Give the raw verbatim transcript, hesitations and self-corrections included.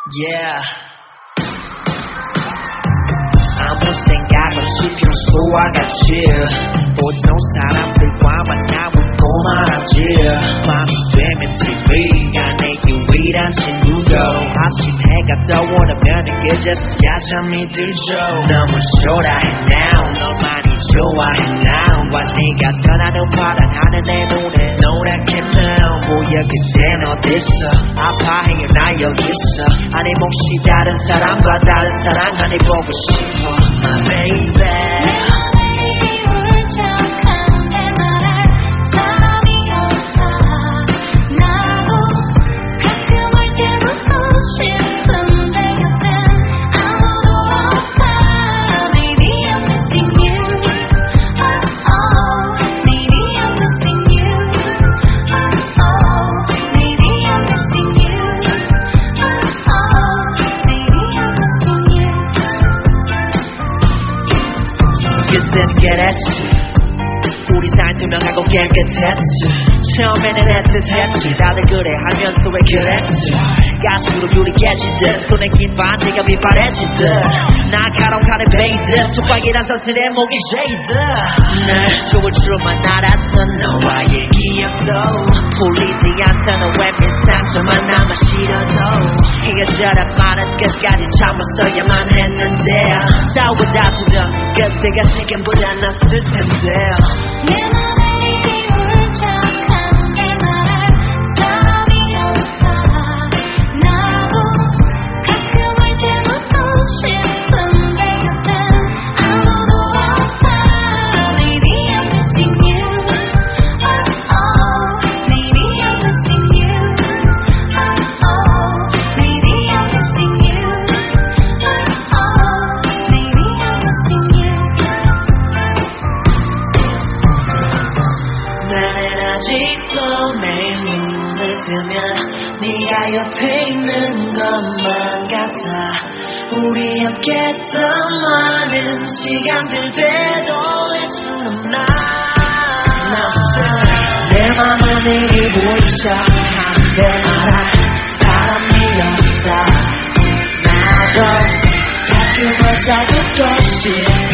Yeah. 아무 생각 없이 평소와 같이 보통 사람들과 만나고 있고 말하지. 밤이 되면 티비가 내 유일한 친구고 아침 해가 떠오르면 그제서야 잠이 들죠. 너무 초라해 now 널 많이 좋아해 now 와 네가 떠나는 파란 하늘의 눈에 노랗게 now 뭐야 그댄 어딨어 아파해요 나 여기 있어 아니 몫이 다른 사람과 다른 사랑 안에 보고 싶어 My baby 그때는 깨랬지 우리 사이 투명하고 깨끗했지 처음에는 애틋했지 다들 그래 하면서 왜 그랬지 갈수록 유리 깨지듯 손에 낀 반지가 비바래지듯 날카로운 베이드 속박이란 사슬에 목이 제이드 날 좋을 줄만 알았던 너와의 기억도 풀리지 않다는 웹인 상처만 남아 싫어도 이겨져라 말은 끝까지 참았어야만 했는데 싸우고 다투던 그때가 지금보다 낫을 텐데 아직도 매일 눈을 뜨면 네가 옆에 있는 것만 같아 우리 함께 했던 많은 시간들 되돌릴 순 없나 내 맘은 이리 보이기 시작하는데 알아 사람이 없다 나도 가끔은 자극도 싫어